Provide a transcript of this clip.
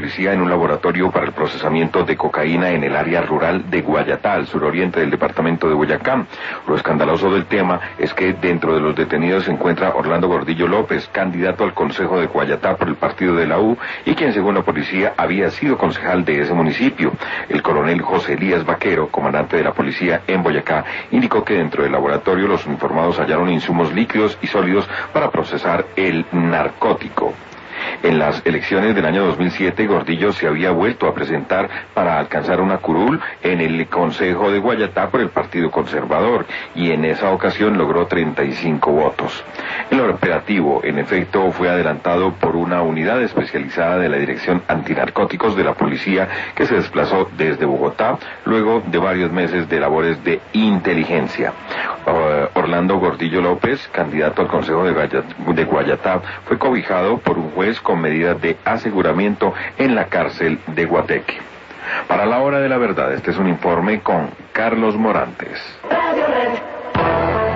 policía en un laboratorio para el procesamiento de cocaína en el área rural de Guayatá, al suroriente del departamento de Boyacá. Lo escandaloso del tema es que dentro de los detenidos se encuentra Orlando Gordillo López, candidato al Consejo de Guayatá por el partido de la U, y quien según la policía había sido concejal de ese municipio. El coronel José Elías Vaquero, comandante de la policía en Boyacá, indicó que dentro del laboratorio los uniformados hallaron insumos líquidos y sólidos para procesar el narcótico. En las elecciones del año 2007, Gordillo se había vuelto a presentar para alcanzar una curul en el Consejo de Guayatá por el Partido Conservador, y en esa ocasión logró 35 votos. El operativo, en efecto, fue adelantado por una unidad especializada de la Dirección Antinarcóticos de la Policía que se desplazó desde Bogotá luego de varios meses de labores de inteligencia. Orlando Gordillo López, candidato al Consejo de Guayatá, fue cobijado por un juez con medidas de aseguramiento en la cárcel de Guateque. Para la hora de la verdad, este es un informe con Carlos Morantes.